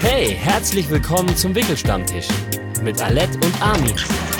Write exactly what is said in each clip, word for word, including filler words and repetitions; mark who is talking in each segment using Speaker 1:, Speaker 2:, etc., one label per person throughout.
Speaker 1: Hey, herzlich willkommen zum Wickelstammtisch mit Alette und Armin.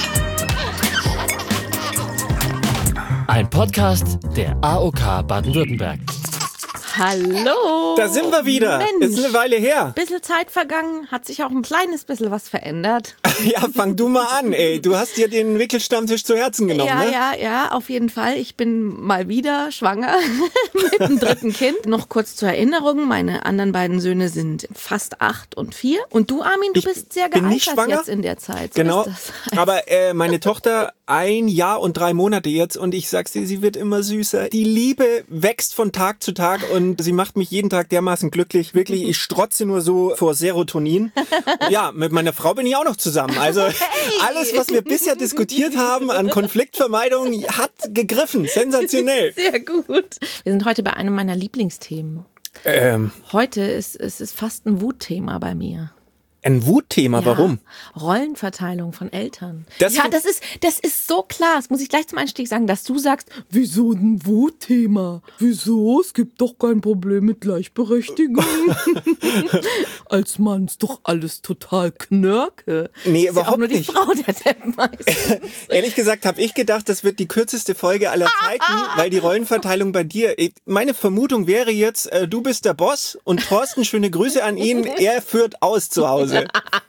Speaker 1: Ein Podcast der A O K Baden-Württemberg.
Speaker 2: Hallo!
Speaker 3: Da sind wir wieder.
Speaker 2: Mensch,
Speaker 3: ist eine Weile her.
Speaker 2: Bisschen Zeit vergangen, hat sich auch ein kleines bisschen was verändert.
Speaker 3: Ja, fang du mal an, ey. Du hast dir den Wickelstammtisch zu Herzen genommen,
Speaker 2: ja,
Speaker 3: ne?
Speaker 2: Ja, ja, auf jeden Fall. Ich bin mal wieder schwanger mit dem dritten Kind. Noch kurz zur Erinnerung, meine anderen beiden Söhne sind fast acht und vier. Und du, Armin, du
Speaker 3: Ich
Speaker 2: bist sehr
Speaker 3: bin nicht
Speaker 2: gealtert
Speaker 3: schwanger.
Speaker 2: jetzt in der Zeit. So
Speaker 3: Genau,
Speaker 2: ist das.
Speaker 3: aber äh, meine Tochter ein Jahr und drei Monate jetzt und ich sag's dir, sie wird immer süßer. Die Liebe wächst von Tag zu Tag und sie macht mich jeden Tag dermaßen glücklich. Wirklich, ich strotze nur so vor Serotonin. Ja, mit meiner Frau bin ich auch noch zusammen. Also alles, was wir bisher diskutiert haben an Konfliktvermeidung, hat gegriffen. Sensationell.
Speaker 2: Sehr gut. Wir sind heute bei einem meiner Lieblingsthemen.
Speaker 3: Ähm,
Speaker 2: Heute ist es ist fast ein Wutthema bei mir.
Speaker 3: ein Wutthema,
Speaker 2: Ja,
Speaker 3: warum?
Speaker 2: Rollenverteilung von Eltern.
Speaker 3: Das
Speaker 2: ja,
Speaker 3: find-
Speaker 2: das ist, das ist so klar. Das muss ich gleich zum Einstieg sagen, dass du sagst, wieso ein Wutthema? Wieso? Es gibt doch kein Problem mit Gleichberechtigung. Als Mann ist doch alles total Knörke.
Speaker 3: Nee,
Speaker 2: ist ja auch
Speaker 3: überhaupt
Speaker 2: nur die
Speaker 3: nicht.
Speaker 2: Frau, der Depp meistens.
Speaker 3: Ehrlich gesagt habe ich gedacht, das wird die kürzeste Folge aller Zeiten, weil die Rollenverteilung bei dir, meine Vermutung wäre jetzt, äh, du bist der Boss und Thorsten, schöne Grüße an ihn, er führt aus zu Hause.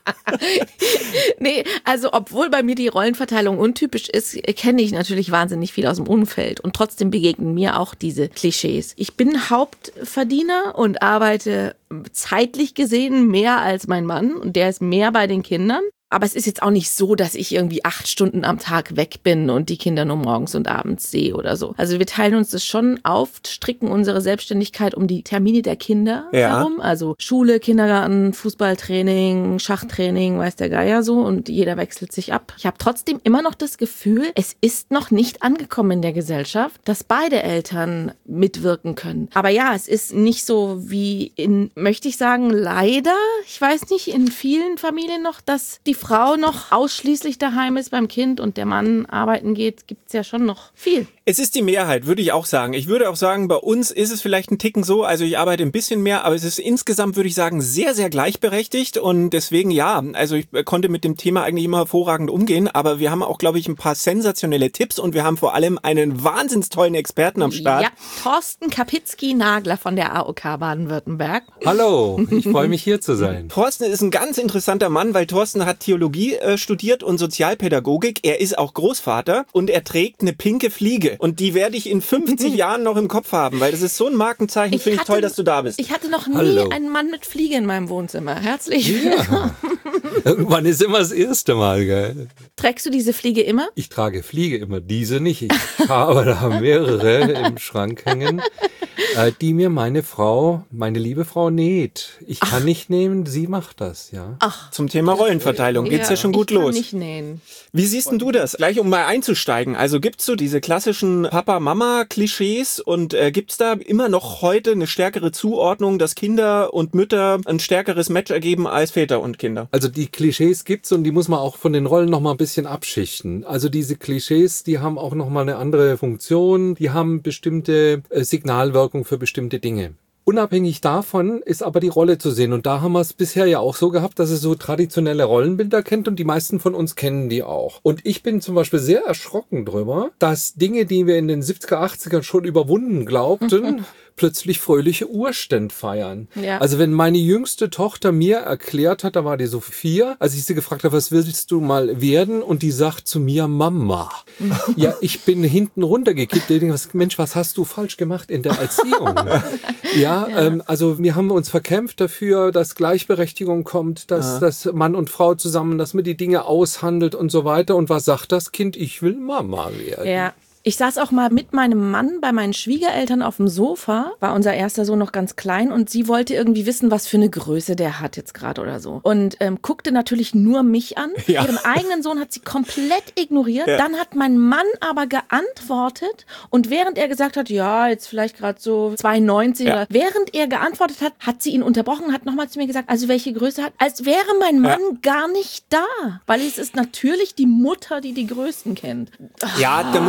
Speaker 2: Nee, also obwohl bei mir die Rollenverteilung untypisch ist, kenne ich natürlich wahnsinnig viel aus dem Umfeld und trotzdem begegnen mir auch diese Klischees. Ich bin Hauptverdiener und arbeite zeitlich gesehen mehr als mein Mann und der ist mehr bei den Kindern. Aber es ist jetzt auch nicht so, dass ich irgendwie acht Stunden am Tag weg bin und die Kinder nur morgens und abends sehe oder so. Also wir teilen uns das schon auf, stricken unsere Selbstständigkeit um die Termine der Kinder
Speaker 3: Ja.
Speaker 2: herum. Also Schule, Kindergarten, Fußballtraining, Schachtraining, weiß der Geier so. Und jeder wechselt sich ab. Ich habe trotzdem immer noch das Gefühl, es ist noch nicht angekommen in der Gesellschaft, dass beide Eltern mitwirken können. Aber ja, es ist nicht so wie in, möchte ich sagen, leider, ich weiß nicht, in vielen Familien noch, dass die Frau noch ausschließlich daheim ist beim Kind und der Mann arbeiten geht, gibt's ja schon noch viel.
Speaker 3: Es ist die Mehrheit, würde ich auch sagen. Ich würde auch sagen, bei uns ist es vielleicht ein Ticken so, also ich arbeite ein bisschen mehr, aber es ist insgesamt, würde ich sagen, sehr, sehr gleichberechtigt und deswegen ja, also ich konnte mit dem Thema eigentlich immer hervorragend umgehen, aber wir haben auch, glaube ich, ein paar sensationelle Tipps und wir haben vor allem einen wahnsinns tollen Experten am Start.
Speaker 2: Ja, Thorsten Kapitzky-Nagler von der A O K Baden-Württemberg.
Speaker 4: Hallo, ich freue mich hier zu sein.
Speaker 3: Thorsten ist ein ganz interessanter Mann, weil Thorsten hat Theologie äh, studiert und Sozialpädagogik. Er ist auch Großvater und er trägt eine pinke Fliege. Und die werde ich in fünfzig Jahren noch im Kopf haben, weil das ist so ein Markenzeichen. Finde ich
Speaker 2: hatte-
Speaker 3: toll, dass du da bist.
Speaker 2: Ich hatte noch nie
Speaker 4: Hallo.
Speaker 2: einen Mann mit Fliege in meinem Wohnzimmer. Herzlich willkommen.
Speaker 4: Ja. Irgendwann ist immer das erste Mal, gell?
Speaker 2: Trägst du diese Fliege immer?
Speaker 4: Ich trage Fliege immer, diese nicht. Ich habe da mehrere im Schrank hängen, äh, die mir meine Frau, meine liebe Frau näht. Ich kann nicht nähen, sie macht das, ja.
Speaker 3: Zum Thema Rollenverteilung geht's ja, schon gut
Speaker 2: ich kann
Speaker 3: los.
Speaker 2: nicht nähen.
Speaker 3: Wie siehst denn du das? Gleich um mal einzusteigen. Also gibt's so diese klassischen Papa-Mama-Klischees und äh, gibt's da immer noch heute eine stärkere Zuordnung, dass Kinder und Mütter ein stärkeres Match ergeben als Väter und Kinder?
Speaker 4: Also die Klischees gibt's und die muss man auch von den Rollen noch mal ein bisschen abschichten. Also diese Klischees, die haben auch noch mal eine andere Funktion, die haben bestimmte äh, Signalwirkung für bestimmte Dinge. Unabhängig davon ist aber die Rolle zu sehen. Und da haben wir es bisher ja auch so gehabt, dass es so traditionelle Rollenbilder kennt und die meisten von uns kennen die auch. Und ich bin zum Beispiel sehr erschrocken drüber, dass Dinge, die wir in den siebziger, achtziger schon überwunden glaubten, plötzlich fröhliche Urständ feiern.
Speaker 2: Ja.
Speaker 4: Also wenn meine jüngste Tochter mir erklärt hat, da war die so vier, als ich sie gefragt habe, was willst du mal werden? Und die sagt zu mir, Mama. Ja, ich bin hinten runtergekippt. Ich denke, was, Mensch, was hast du falsch gemacht in der Erziehung? ja, ja. Ähm, also wir haben uns verkämpft dafür, dass Gleichberechtigung kommt, dass,
Speaker 3: Ja.
Speaker 4: dass Mann und Frau zusammen, dass man die Dinge aushandelt und so weiter. Und was sagt das Kind? Ich will Mama werden.
Speaker 2: Ja. Ich saß auch mal mit meinem Mann bei meinen Schwiegereltern auf dem Sofa, war unser erster Sohn noch ganz klein und sie wollte irgendwie wissen, was für eine Größe der hat jetzt gerade oder so. Und ähm, guckte natürlich nur mich an.
Speaker 3: Ja.
Speaker 2: Ihren eigenen Sohn hat sie komplett ignoriert.
Speaker 3: Ja.
Speaker 2: Dann hat mein Mann aber geantwortet und während er gesagt hat, ja, jetzt vielleicht gerade so zwei neunzig,
Speaker 3: Ja.
Speaker 2: oder während er geantwortet hat, hat sie ihn unterbrochen und hat nochmal zu mir gesagt, also welche Größe hat, als wäre mein Mann
Speaker 3: Ja.
Speaker 2: gar nicht da. Weil es ist natürlich die Mutter, die die Größten kennt.
Speaker 3: Ja, da muss ich jetzt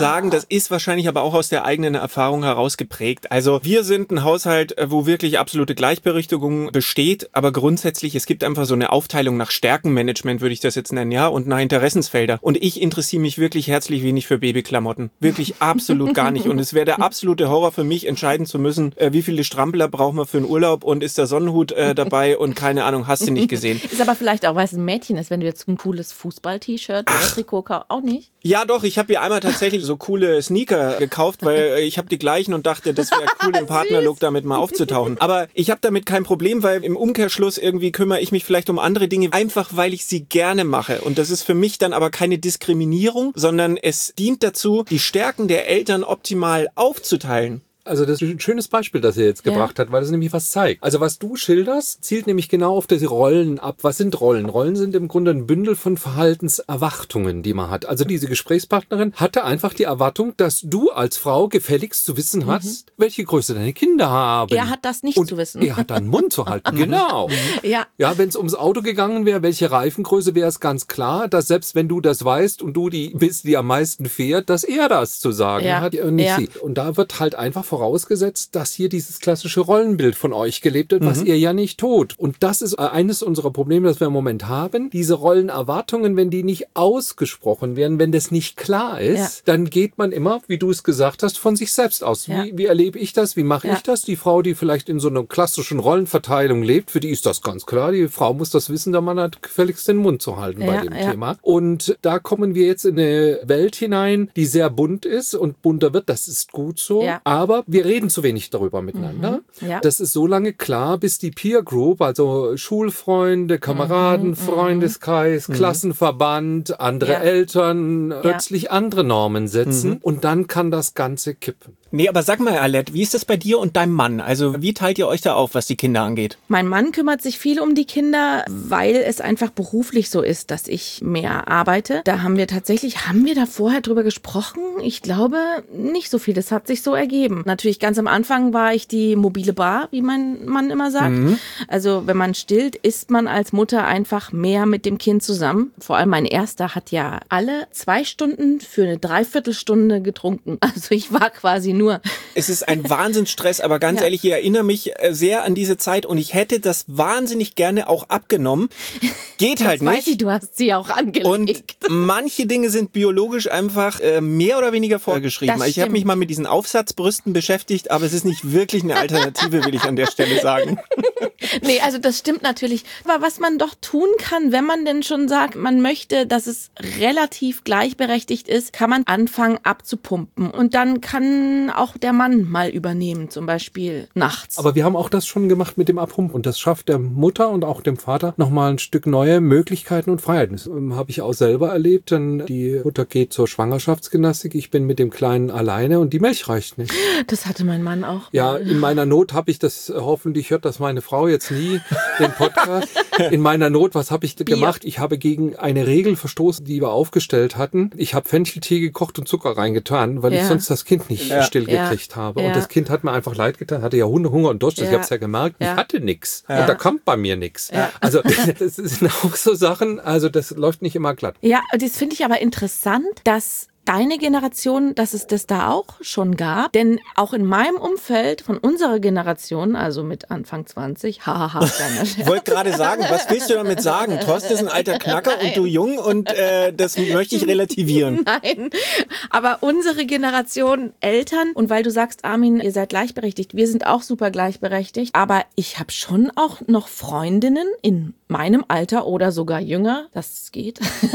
Speaker 3: sagen, das ist wahrscheinlich aber auch aus der eigenen Erfahrung heraus geprägt. Also wir sind ein Haushalt, wo wirklich absolute Gleichberechtigung besteht, aber grundsätzlich, es gibt einfach so eine Aufteilung nach Stärkenmanagement, würde ich das jetzt nennen, ja, und nach Interessensfelder. Und ich interessiere mich wirklich herzlich wenig für Babyklamotten. Wirklich absolut gar nicht. Und es wäre der absolute Horror für mich, entscheiden zu müssen, äh, wie viele Strampler braucht man für einen Urlaub und ist der Sonnenhut äh, dabei und keine Ahnung, hast du nicht gesehen.
Speaker 2: Ist aber vielleicht auch, weil es ein Mädchen ist, wenn du jetzt ein cooles Fußball-T-Shirt oder Trikot kaufst, auch nicht?
Speaker 3: Ja doch, ich habe mir einmal tatsächlich so coole Sneaker gekauft, weil ich habe die gleichen und dachte, das wäre cool im Partnerlook damit mal aufzutauchen. Aber ich habe damit kein Problem, weil im Umkehrschluss irgendwie kümmere ich mich vielleicht um andere Dinge, einfach weil ich sie gerne mache. Und das ist für mich dann aber keine Diskriminierung, sondern es dient dazu, die Stärken der Eltern optimal aufzuteilen.
Speaker 4: Also das ist ein schönes Beispiel, das er jetzt gebracht
Speaker 2: ja.
Speaker 4: hat, weil es nämlich was zeigt. Also was du schilderst, zielt nämlich genau auf diese Rollen ab. Was sind Rollen? Rollen sind im Grunde ein Bündel von Verhaltenserwartungen, die man hat. Also diese Gesprächspartnerin hatte einfach die Erwartung, dass du als Frau gefälligst zu wissen hast, mhm. welche Größe deine Kinder haben.
Speaker 2: Er hat das nicht
Speaker 4: Und
Speaker 2: zu wissen.
Speaker 4: Er hat dann Mund zu halten, genau.
Speaker 2: Ja,
Speaker 4: ja wenn es ums Auto gegangen wäre, welche Reifengröße, wäre es ganz klar, dass selbst wenn du das weißt und du die bist, die am meisten fährt, dass er das zu sagen
Speaker 2: ja.
Speaker 4: hat und nicht
Speaker 2: ja.
Speaker 4: sie. Und da wird halt einfach vorausgesetzt, dass hier dieses klassische Rollenbild von euch gelebt wird, was mhm. ihr ja nicht tut. Und das ist eines unserer Probleme, das wir im Moment haben. Diese Rollenerwartungen, wenn die nicht ausgesprochen werden, wenn das nicht klar ist, ja. dann geht man immer, wie du es gesagt hast, von sich selbst aus. Ja. Wie, wie erlebe ich das? Wie mache ja. ich das? Die Frau, die vielleicht in so einer klassischen Rollenverteilung lebt, für die ist das ganz klar. Die Frau muss das wissen, da man hat gefälligst den Mund zu halten ja, bei dem ja. Thema. Und da kommen wir jetzt in eine Welt hinein, die sehr bunt ist und bunter wird. Das ist gut so. Ja. Aber wir reden zu wenig darüber miteinander. Mhm, ja. Das ist so lange klar, bis die Peer Group, also Schulfreunde, Kameraden, mhm, Freundeskreis, mhm. Klassenverband, andere ja. Eltern, ja. plötzlich andere Normen setzen mhm. und dann kann das Ganze kippen.
Speaker 3: Nee, aber sag mal, Alette, wie ist das bei dir und deinem Mann? Also wie teilt ihr euch da auf, was die Kinder angeht?
Speaker 2: Mein Mann kümmert sich viel um die Kinder, weil es einfach beruflich so ist, dass ich mehr arbeite. Da haben wir tatsächlich, haben wir da vorher drüber gesprochen? Ich glaube nicht so viel, das hat sich so ergeben. Natürlich ganz am Anfang war ich die mobile Bar, wie mein Mann immer sagt. Mhm. Also wenn man stillt, ist man als Mutter einfach mehr mit dem Kind zusammen. Vor allem mein Erster hat ja alle zwei Stunden für eine Dreiviertelstunde getrunken. Also ich war quasi nur.
Speaker 3: Es ist ein Wahnsinnsstress, aber ganz ja. ehrlich, ich erinnere mich sehr an diese Zeit und ich hätte das wahnsinnig gerne auch abgenommen. Geht
Speaker 2: das
Speaker 3: halt nicht.
Speaker 2: Weiß ich, du hast sie auch angelegt.
Speaker 3: Und manche Dinge sind biologisch einfach äh, mehr oder weniger vorgeschrieben. Ich habe mich mal mit diesen Aufsatzbrüsten beschäftigt, aber es ist nicht wirklich eine Alternative, will ich an der Stelle sagen.
Speaker 2: Nee, also das stimmt natürlich. Aber was man doch tun kann, wenn man denn schon sagt, man möchte, dass es relativ gleichberechtigt ist, kann man anfangen abzupumpen. Und dann kann auch der Mann mal übernehmen, zum Beispiel nachts.
Speaker 4: Aber wir haben auch das schon gemacht mit dem Abpumpen und das schafft der Mutter und auch dem Vater nochmal ein Stück neue Möglichkeiten und Freiheiten. Das ähm, habe ich auch selber erlebt, denn die Mutter geht zur Schwangerschaftsgymnastik, ich bin mit dem Kleinen alleine und die Milch reicht nicht.
Speaker 2: Das hatte mein Mann auch.
Speaker 4: Ja, in meiner Not habe ich das, hoffentlich hört das meine Frau jetzt nie, den Podcast. In meiner Not, was habe ich gemacht? Ich habe gegen eine Regel verstoßen, die wir aufgestellt hatten. Ich habe Fencheltee gekocht und Zucker reingetan, weil ja. ich sonst das Kind nicht ja. still gekriegt ja. habe. Ja. Und das Kind hat mir einfach leid getan, hatte ja Hunde, Hunger und Durst. Ja. Ich habe es ja gemerkt, ja. ich hatte nichts. Ja. Und da kommt bei mir nichts. Ja. Also das sind auch so Sachen, also das läuft nicht immer glatt.
Speaker 2: Ja, das finde ich aber interessant, dass deine Generation, dass es das da auch schon gab. Denn auch in meinem Umfeld von unserer Generation, also mit Anfang zwanzig, hahaha, kleiner Scherz.
Speaker 3: Ich wollte gerade sagen, was willst du damit sagen? Thorsten ist ein alter Knacker Nein. und du jung und äh, das möchte ich relativieren.
Speaker 2: Nein, aber unsere Generation Eltern, und weil du sagst, Armin, ihr seid gleichberechtigt, wir sind auch super gleichberechtigt, aber ich habe schon auch noch Freundinnen in meinem Alter oder sogar jünger, das geht,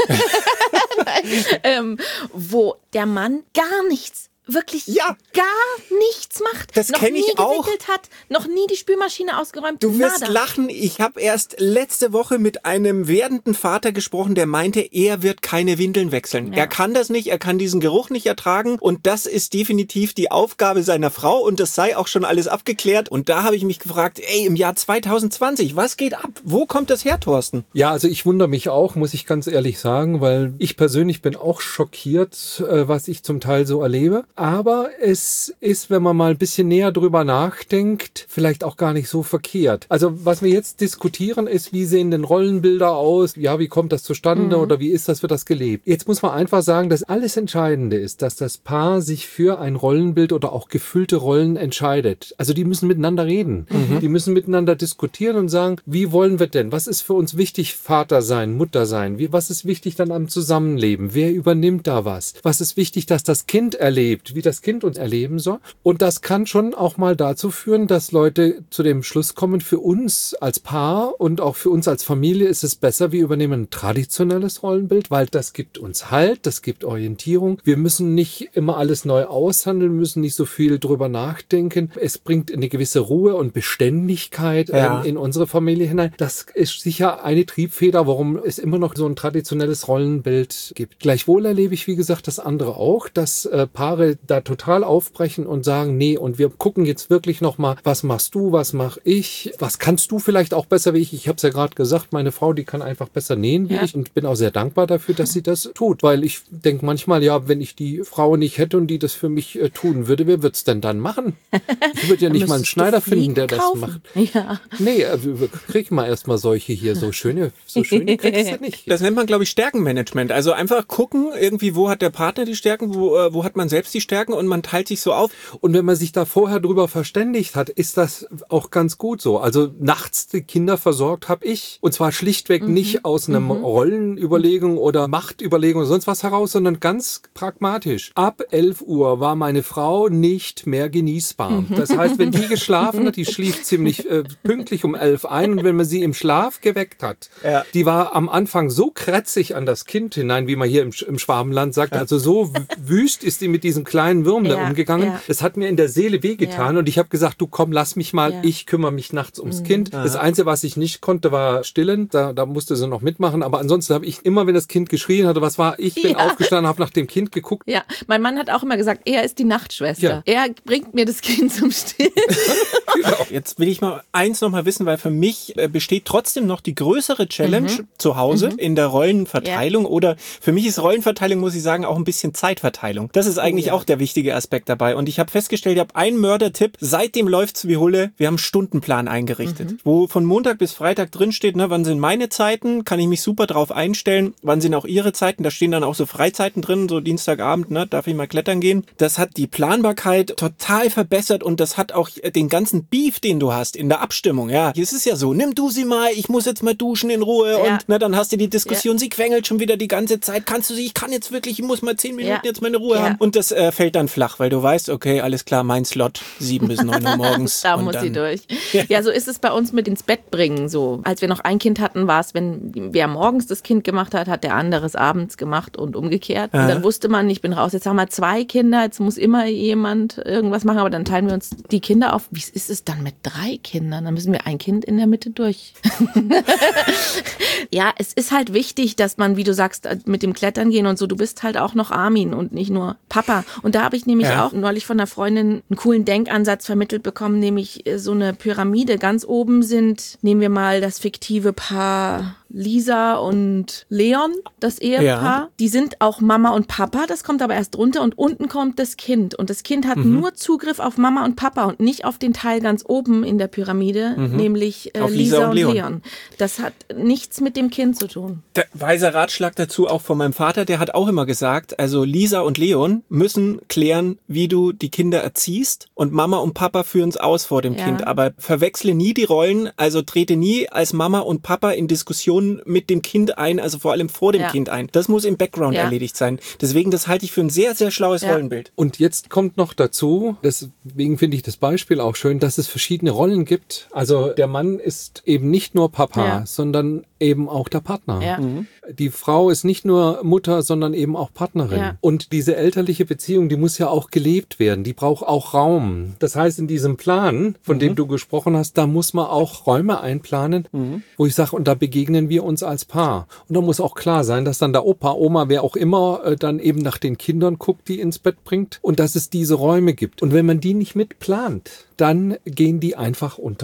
Speaker 2: ähm, wo der Mann gar nichts, wirklich ja. gar nichts macht.
Speaker 3: Das kenne ich auch.
Speaker 2: Noch nie gewickelt hat, noch nie die Spülmaschine ausgeräumt.
Speaker 3: Du wirst
Speaker 2: nada.
Speaker 3: lachen. Ich habe erst letzte Woche mit einem werdenden Vater gesprochen, der meinte, er wird keine Windeln wechseln. Ja. Er kann das nicht, er kann diesen Geruch nicht ertragen und das ist definitiv die Aufgabe seiner Frau und das sei auch schon alles abgeklärt. Und da habe ich mich gefragt, ey, im Jahr zwanzig zwanzig, was geht ab? Wo kommt das her, Thorsten?
Speaker 4: Ja, also ich wundere mich auch, muss ich ganz ehrlich sagen, weil ich persönlich bin auch schockiert, was ich zum Teil so erlebe. aber es ist, wenn man mal ein bisschen näher drüber nachdenkt, vielleicht auch gar nicht so verkehrt. Also was wir jetzt diskutieren ist, wie sehen denn Rollenbilder aus? Ja, wie kommt das zustande mhm. oder wie ist das, wird das gelebt? Jetzt muss man einfach sagen, dass alles Entscheidende ist, dass das Paar sich für ein Rollenbild oder auch gefüllte Rollen entscheidet. Also die müssen miteinander reden. Mhm. Die müssen miteinander diskutieren und sagen, wie wollen wir denn? Was ist für uns wichtig? Vater sein, Mutter sein? Wie, was ist wichtig dann am Zusammenleben? Wer übernimmt da was? Was ist wichtig, dass das Kind erlebt, wie das Kind uns erleben soll? Und das kann schon auch mal dazu führen, dass Leute zu dem Schluss kommen, für uns als Paar und auch für uns als Familie ist es besser, wir übernehmen ein traditionelles Rollenbild, weil das gibt uns Halt, das gibt Orientierung. Wir müssen nicht immer alles neu aushandeln, müssen nicht so viel drüber nachdenken. Es bringt eine gewisse Ruhe und Beständigkeit ja. ähm, in unsere Familie hinein. Das ist sicher eine Triebfeder, warum es immer noch so ein traditionelles Rollenbild gibt. Gleichwohl erlebe ich, wie gesagt, das andere auch, dass äh, Paare da total aufbrechen und sagen, nee, und wir gucken jetzt wirklich nochmal, was machst du, was mache ich, was kannst du vielleicht auch besser wie ich. Ich habe es ja gerade gesagt, meine Frau, die kann einfach besser nähen wie ja. ich und bin auch sehr dankbar dafür, dass sie das tut, weil ich denke manchmal, ja, wenn ich die Frau nicht hätte und die das für mich äh, tun würde, wer wird's denn dann machen? Ich würde ja nicht mal einen Schneider finden, der kaufen. das macht. Ja. Nee, äh, krieg mal erstmal solche hier, so schöne, so schöne kriegst du nicht.
Speaker 3: Das nennt man, glaube ich, Stärkenmanagement. Also einfach gucken, irgendwie, wo hat der Partner die Stärken, wo, äh, wo hat man selbst die Stärken und man teilt sich so auf.
Speaker 4: Und wenn man sich da vorher drüber verständigt hat, ist das auch ganz gut so. Also nachts die Kinder versorgt habe ich. Und zwar schlichtweg mhm. nicht aus einer mhm. Rollenüberlegung oder Machtüberlegung oder sonst was heraus, sondern ganz pragmatisch. Ab elf Uhr war meine Frau nicht mehr genießbar. Mhm. Das heißt, wenn die geschlafen hat, die schlief ziemlich äh, pünktlich um elf ein und wenn man sie im Schlaf geweckt hat, ja. die war am Anfang so krätzig an das Kind hinein, wie man hier im, im Schwabenland sagt, ja. also so wüst ist die mit diesem kleinen Wurm ja. da umgegangen. Ja. Das hat mir in der Seele wehgetan ja. und ich habe gesagt, du komm, lass mich mal, ja. ich kümmere mich nachts ums mhm. Kind. Aha. Das Einzige, was ich nicht konnte, war stillen. Da, da musste sie noch mitmachen, aber ansonsten habe ich immer, wenn das Kind geschrien hatte, was war, ich bin ja. aufgestanden, habe nach dem Kind geguckt.
Speaker 2: Ja, mein Mann hat auch immer gesagt, er ist die Nachtschwester. Ja. Er bringt mir das Kind zum Stillen.
Speaker 3: Jetzt will ich mal eins noch mal wissen, weil für mich besteht trotzdem noch die größere Challenge mhm. zu Hause mhm. in der Rollenverteilung ja. oder für mich ist Rollenverteilung, muss ich sagen, auch ein bisschen Zeitverteilung. Das ist eigentlich oh, ja. auch der wichtige Aspekt dabei und ich habe festgestellt, ich habe einen Mördertipp, seitdem läuft's wie Hulle, wir haben einen Stundenplan eingerichtet, mhm. wo von Montag bis Freitag drin steht, ne, wann sind meine Zeiten, kann ich mich super drauf einstellen, wann sind auch ihre Zeiten, da stehen dann auch so Freizeiten drin, so Dienstagabend, ne, darf ich mal klettern gehen. Das hat die Planbarkeit total verbessert und das hat auch den ganzen Beef, den du hast in der Abstimmung, ja. Es ist ja so, nimm du sie mal, ich muss jetzt mal duschen in Ruhe ja. und ne, dann hast du die Diskussion, ja. sie quengelt schon wieder die ganze Zeit, kannst du sie, ich kann jetzt wirklich, ich muss mal zehn Minuten ja. jetzt meine Ruhe ja. haben und das äh, fällt dann flach, weil du weißt, okay, alles klar, mein Slot, sieben bis neun Uhr morgens.
Speaker 2: Da muss dann, sie durch. Ja. ja, so ist es bei uns mit ins Bett bringen, so. Als wir noch ein Kind hatten, war es, wenn wer morgens das Kind gemacht hat, hat der andere es abends gemacht und umgekehrt. Aha. Und dann wusste man, ich bin raus, jetzt haben wir zwei Kinder, jetzt muss immer jemand irgendwas machen, aber dann teilen wir uns die Kinder auf. Wie ist es dann mit drei Kindern? Dann müssen wir ein Kind in der Mitte durch. Ja, es ist halt wichtig, dass man, wie du sagst, mit dem Klettern gehen und so, du bist halt auch noch Armin und nicht nur Papa. Und da habe ich nämlich ja. auch neulich von einer Freundin einen coolen Denkansatz vermittelt bekommen, nämlich so eine Pyramide. Ganz oben sind, nehmen wir mal das fiktive Paar Lisa und Leon, das Ehepaar. Ja. Die sind auch Mama und Papa, das kommt aber erst runter und unten kommt das Kind. Und das Kind hat mhm. nur Zugriff auf Mama und Papa und nicht auf den Teil ganz oben in der Pyramide, mhm. nämlich äh, Lisa, Lisa und, und Leon. Leon. Das hat nichts mit dem Kind zu tun.
Speaker 3: Der weise Ratschlag dazu auch von meinem Vater, der hat auch immer gesagt, also Lisa und Leon müssen klären, wie du die Kinder erziehst und Mama und Papa führen es aus vor dem ja. Kind. Aber verwechsle nie die Rollen, also trete nie als Mama und Papa in Diskussionen mit dem Kind ein, also vor allem vor dem ja. Kind ein. Das muss im Background ja. erledigt sein. Deswegen, das halte ich für ein sehr, sehr schlaues ja. Rollenbild.
Speaker 4: Und jetzt kommt noch dazu, deswegen finde ich das Beispiel auch schön, dass es verschiedene Rollen gibt. Also der Mann ist eben nicht nur Papa, ja. sondern eben auch der Partner. Ja. Mhm. Die Frau ist nicht nur Mutter, sondern eben auch Partnerin. Ja. Und diese elterliche Beziehung, die muss ja auch gelebt werden. Die braucht auch Raum. Das heißt, in diesem Plan, von mhm. dem du gesprochen hast, da muss man auch Räume einplanen, mhm. wo ich sage, und da begegnen wir uns als Paar. Und da muss auch klar sein, dass dann der Opa, Oma, wer auch immer, äh, dann eben nach den Kindern guckt, die ins Bett bringt und dass es diese Räume gibt. Und wenn man die nicht mitplant, dann gehen die einfach unter.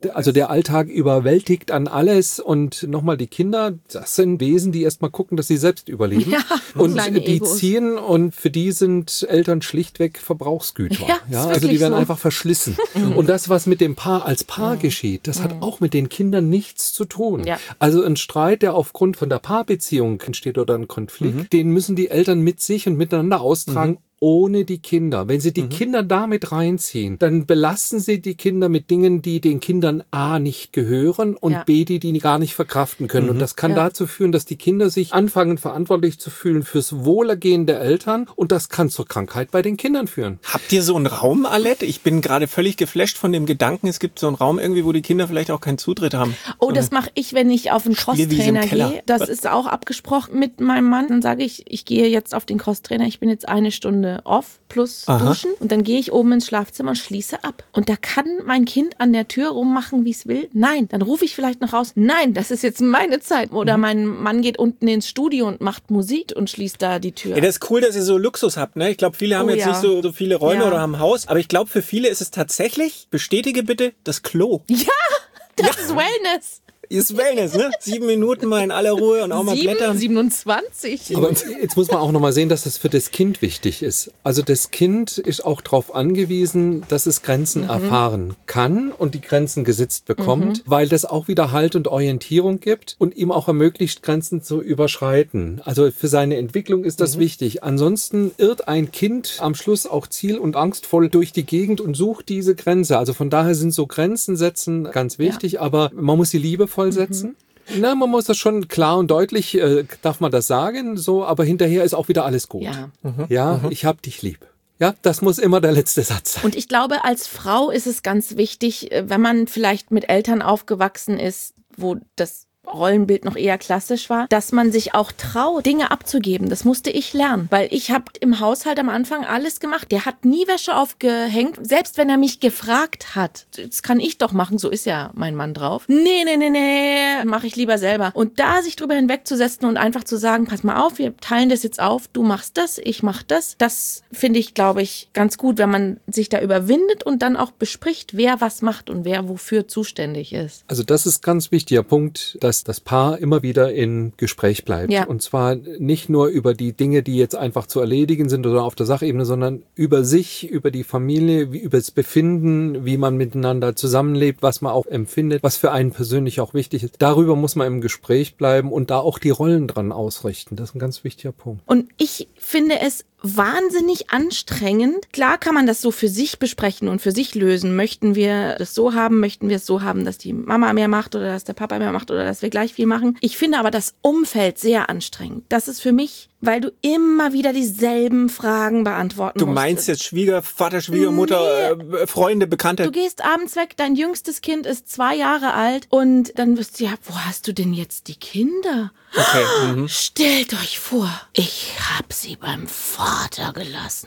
Speaker 4: Also der Alltag überwältigt an alles und nochmal die Kinder, das sind Wesen, die erstmal gucken, dass sie selbst überleben.
Speaker 2: Ja,
Speaker 4: und die
Speaker 2: Egos.
Speaker 4: ziehen und für die sind Eltern schlichtweg Verbrauchsgüter.
Speaker 2: Ja,
Speaker 4: ja,
Speaker 2: ist
Speaker 4: also die werden
Speaker 2: so.
Speaker 4: einfach verschlissen. Und das, was mit dem Paar als Paar geschieht, das hat auch mit den Kindern nichts zu tun.
Speaker 2: Ja.
Speaker 4: Also ein Streit, der aufgrund von der Paarbeziehung entsteht oder ein Konflikt, mhm. den müssen die Eltern mit sich und miteinander austragen. Mhm. Ohne die Kinder. Wenn sie die mhm. Kinder damit reinziehen, dann belasten sie die Kinder mit Dingen, die den Kindern A nicht gehören und ja. B, die die gar nicht verkraften können. Mhm. Und das kann ja. dazu führen, dass die Kinder sich anfangen, verantwortlich zu fühlen fürs Wohlergehen der Eltern und das kann zur Krankheit bei den Kindern führen.
Speaker 3: Habt ihr so einen Raum, Alette? Ich bin gerade völlig geflasht von dem Gedanken, es gibt so einen Raum irgendwie, wo die Kinder vielleicht auch keinen Zutritt haben.
Speaker 2: Oh,
Speaker 3: so
Speaker 2: das mache ich, wenn ich auf einen Crosstrainer gehe. Das Was? ist auch abgesprochen mit meinem Mann. Dann sage ich, ich gehe jetzt auf den Crosstrainer, ich bin jetzt eine Stunde off plus Aha. duschen und dann gehe ich oben ins Schlafzimmer und schließe ab. Und da kann mein Kind an der Tür rummachen, wie es will. Nein, dann rufe ich vielleicht noch raus. Nein, das ist jetzt meine Zeit. Oder mhm. mein Mann geht unten ins Studio und macht Musik und schließt da die Tür.
Speaker 3: Ja, das ist cool, dass ihr so Luxus habt. Ne? Ich glaube, viele haben oh, jetzt ja. nicht so, so viele Räume ja. oder haben ein Haus. Aber ich glaube, für viele ist es tatsächlich, bestätige bitte, das Klo.
Speaker 2: Ja, das ja. ist Wellness.
Speaker 3: Ist Wellness, ne? Sieben Minuten mal in aller Ruhe und auch mal
Speaker 2: Sieben,
Speaker 3: blättern.
Speaker 2: siebenundzwanzig.
Speaker 4: Aber jetzt muss man auch nochmal sehen, dass das für das Kind wichtig ist. Also das Kind ist auch darauf angewiesen, dass es Grenzen mhm. erfahren kann und die Grenzen gesetzt bekommt, mhm. weil das auch wieder Halt und Orientierung gibt und ihm auch ermöglicht, Grenzen zu überschreiten. Also für seine Entwicklung ist das mhm. wichtig. Ansonsten irrt ein Kind am Schluss auch ziel- und angstvoll durch die Gegend und sucht diese Grenze. Also von daher sind so Grenzen setzen ganz wichtig, ja. aber man muss sie liebevoll setzen. Mhm. Na, man muss das schon klar und deutlich, äh, darf man das sagen, so, aber hinterher ist auch wieder alles gut.
Speaker 2: Ja,
Speaker 4: mhm. ja mhm. ich hab dich lieb. Ja, das muss immer der letzte Satz sein.
Speaker 2: Und ich glaube, als Frau ist es ganz wichtig, wenn man vielleicht mit Eltern aufgewachsen ist, wo das Rollenbild noch eher klassisch war, dass man sich auch traut, Dinge abzugeben. Das musste ich lernen, weil ich habe im Haushalt am Anfang alles gemacht. Der hat nie Wäsche aufgehängt, selbst wenn er mich gefragt hat. Das kann ich doch machen, so ist ja mein Mann drauf. Nee, nee, nee, nee, mache ich lieber selber. Und da sich drüber hinwegzusetzen und einfach zu sagen, pass mal auf, wir teilen das jetzt auf, du machst das, ich mach das. Das finde ich, glaube ich, ganz gut, wenn man sich da überwindet und dann auch bespricht, wer was macht und wer wofür zuständig ist.
Speaker 4: Also das ist ein ganz wichtiger Punkt, dass das Paar immer wieder in Gespräch bleibt. Ja. Und zwar nicht nur über die Dinge, die jetzt einfach zu erledigen sind oder auf der Sachebene, sondern über sich, über die Familie, wie, über das Befinden, wie man miteinander zusammenlebt, was man auch empfindet, was für einen persönlich auch wichtig ist. Darüber muss man im Gespräch bleiben und da auch die Rollen dran ausrichten. Das ist ein ganz wichtiger Punkt.
Speaker 2: Und ich finde es wahnsinnig anstrengend. Klar kann man das so für sich besprechen und für sich lösen. Möchten wir das so haben, möchten wir es so haben, dass die Mama mehr macht oder dass der Papa mehr macht oder dass wir gleich viel machen. Ich finde aber das Umfeld sehr anstrengend. Das ist für mich, weil du immer wieder dieselben Fragen beantworten musst.
Speaker 3: Du meinst jetzt Schwiegervater, Schwiegermutter, nee. äh, Freunde, Bekannte?
Speaker 2: Du gehst abends weg, dein jüngstes Kind ist zwei Jahre alt und dann wirst du ja, wo hast du denn jetzt die Kinder?
Speaker 3: Okay. Mhm.
Speaker 2: Stellt euch vor, ich hab sie beim Vater gelassen.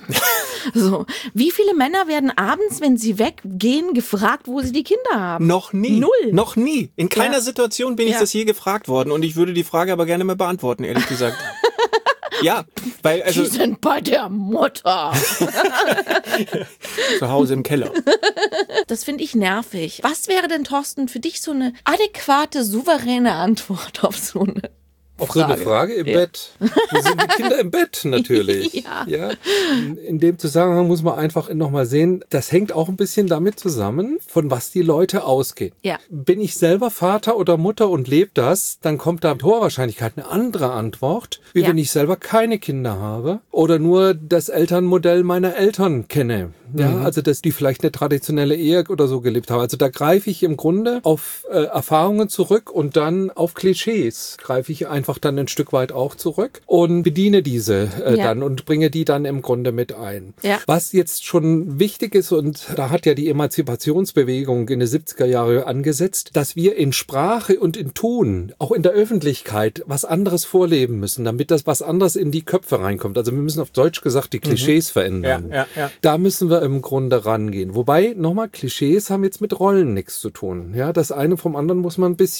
Speaker 2: So, wie viele Männer werden abends, wenn sie weggehen, gefragt, wo sie die Kinder haben?
Speaker 3: Noch nie.
Speaker 2: Null.
Speaker 3: Noch nie. In keiner
Speaker 2: ja.
Speaker 3: Situation bin ich ja. das je gefragt worden und ich würde die Frage aber gerne mal beantworten, ehrlich gesagt. Ja, weil also
Speaker 2: die sind bei der Mutter.
Speaker 3: Zu Hause im Keller.
Speaker 2: Das finde ich nervig. Was wäre denn, Thorsten, für dich so eine adäquate, souveräne Antwort auf so eine
Speaker 4: Auf Frage. So eine Frage im ja. Bett. Wo sind die Kinder im Bett natürlich?
Speaker 2: ja.
Speaker 4: ja. In dem Zusammenhang muss man einfach nochmal sehen, das hängt auch ein bisschen damit zusammen, von was die Leute ausgehen.
Speaker 2: Ja.
Speaker 4: Bin ich selber Vater oder Mutter und lebe das, dann kommt da mit hoher Wahrscheinlichkeit eine andere Antwort, wie ja. wenn ich selber keine Kinder habe oder nur das Elternmodell meiner Eltern kenne. Ja, mhm. also dass die vielleicht eine traditionelle Ehe oder so gelebt haben. Also da greife ich im Grunde auf äh, Erfahrungen zurück und dann auf Klischees greife ich einfach dann ein Stück weit auch zurück und bediene diese äh, ja. dann und bringe die dann im Grunde mit ein.
Speaker 2: Ja.
Speaker 4: Was jetzt schon wichtig ist, und da hat ja die Emanzipationsbewegung in den siebziger Jahren angesetzt, dass wir in Sprache und in Tun, auch in der Öffentlichkeit, was anderes vorleben müssen, damit das was anderes in die Köpfe reinkommt. Also wir müssen auf Deutsch gesagt die Klischees mhm. verändern.
Speaker 3: Ja, ja, ja.
Speaker 4: Da müssen wir im Grunde rangehen. Wobei, nochmal, Klischees haben jetzt mit Rollen nichts zu tun. Ja, das eine vom anderen muss man ein bisschen